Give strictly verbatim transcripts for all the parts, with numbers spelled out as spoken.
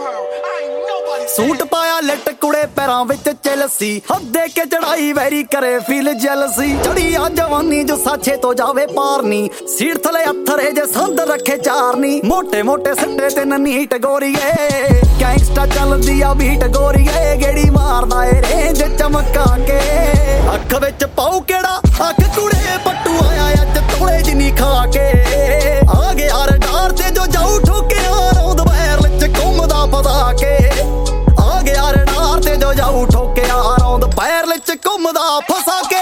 suit पाया lit कुड़े पैरां विच चलसी हद के चढ़ाई वैरी करे फील जलसी चढ़ी आ जवानी जो साछे तो जावे पारनी सीट थले अथरे जे संद रखे चारनी मोटे मोटे सट्टे ते नीट गोरीए गैंगस्टा चलदी आ बीट गोरीए गेड़ी मारदा ए रेंज चमका के अख विच पाऊ केड़ा अख कुड़े पट्टू आया अज तोले जिनी खा के आ गया रडार ते जो जाऊ ठोके रौंद बैर विच घुमदा फसा के रडार ते जो जाऊ ठोके रौंद पैर विच घुमदा फसा के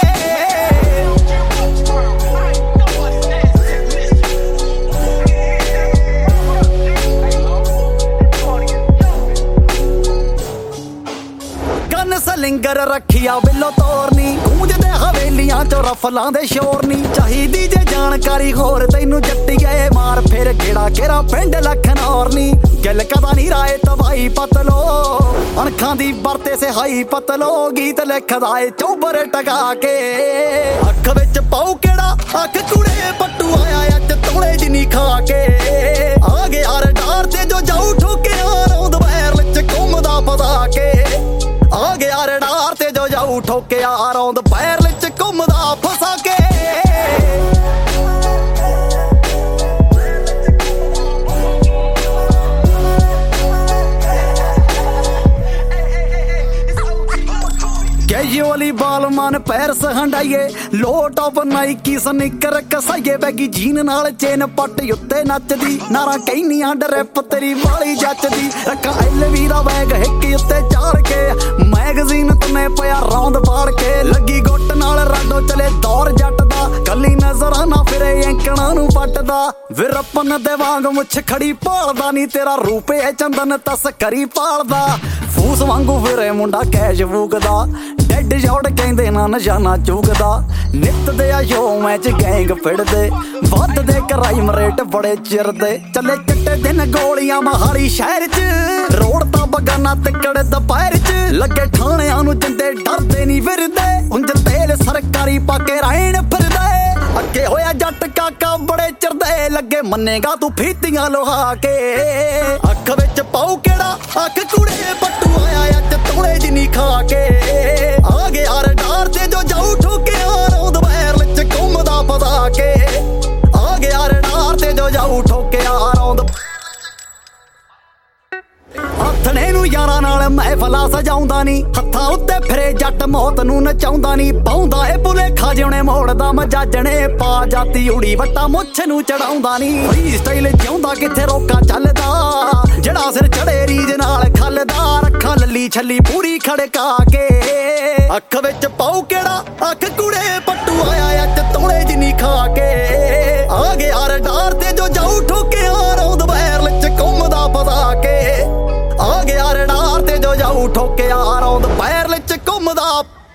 गन सलिंगर रखिया बिलो तोरनी गूंजदे हवेलियां चो रफलां दे शोर नी चाहिदी जे जानकारी होर तैनू जट्टिए मार फिर गेड़ा केरा पिंड लखनौर नी गिल कदा नी राए तबाही पतलो अणखां दी बरते से हाई पतलो गीत लिखदा ए चौबर टका के अख विच पाऊ केड़ा अख कुड़े पट्टू आया अज तोले जिनी खा के आ गया रडार ते जो जाऊ ठोके रौंद बैर विच घुमदा फसा के आ गया रडार ते जो जाऊ ठोके रौंद पैर विच घुमदा फसा के कैजुअली बालमान पैरस हंडाइए लो टॉप नाइकी सनिकर कसाइए बैगी जीन नाल चेन पट उत्ते नचदी नारा कहनियां डरैप तेरी वाली जचदी रखा एलवी दा बैग हिक उत्ते चाड़ के मैगजीन तने पिया रौंद पाड़ के लगी गुੱਟ नाल राडो चले दौर जट दा कली नजर ना फिरे एंकणा नू पटदा विरपन दे वांग मुछ खड़ी भालदा नी तेरा रूप ए चंदन तस्करी पालदा फूस वांगू फिरे मुंडा कैश फूकदा डेड जौड़ कहंदे ना नशाना चूकदा नित दे शो मैच गैंग फिरदे वधदे क्राइम रेट बड़े चिरदे चले चिट्टे दिन गोलियां महाली शहर च रोड ता बगाना तिकड़ दुपहर च लगे थाणियां नू जिंदे डरदे नी फिरदे उंज तेल सरकारी पाके रायण फिरदे अगे होया जट काका बड़े चिरदे लगे मन्नेगा तू फीतियां लोहा के अख विच पाऊ केड़ा अख कुड़े पट्टू आया अज तोले जिनी खा के आ गया रडार ते जो जाऊ ठोके रौंद बैर विच घुमदा फसा के आ गया रडार ते जो जाऊ ठोके रौंद हथने नू यारां नाल महफला सजाउंदा नी हत्थां उत्ते फिरे जट मौत नू नचाउंदा नी पाउंदा ए भुलेखा जिउणे मोड़दा मजाजणे पा जाती उड़ी वट्टा मुੱਛ नू चढ़ाउंदा नी फ्री स्टाइल जिउंदा किथे रोका चलदा जड़ा सिर चढ़े रीज नाल खलदा रखा लली छली पूरी खड़का के अख विच पाऊ केड़ा अख कुड़े पट्टू आया अज तोले जिनी खा के आ गया रडार ते जो जाऊ ठोके रौंद बैर विच घुमदा फसा के आ गया रडार ते जो जाऊ ठोके रौंद पैर विच घुमदा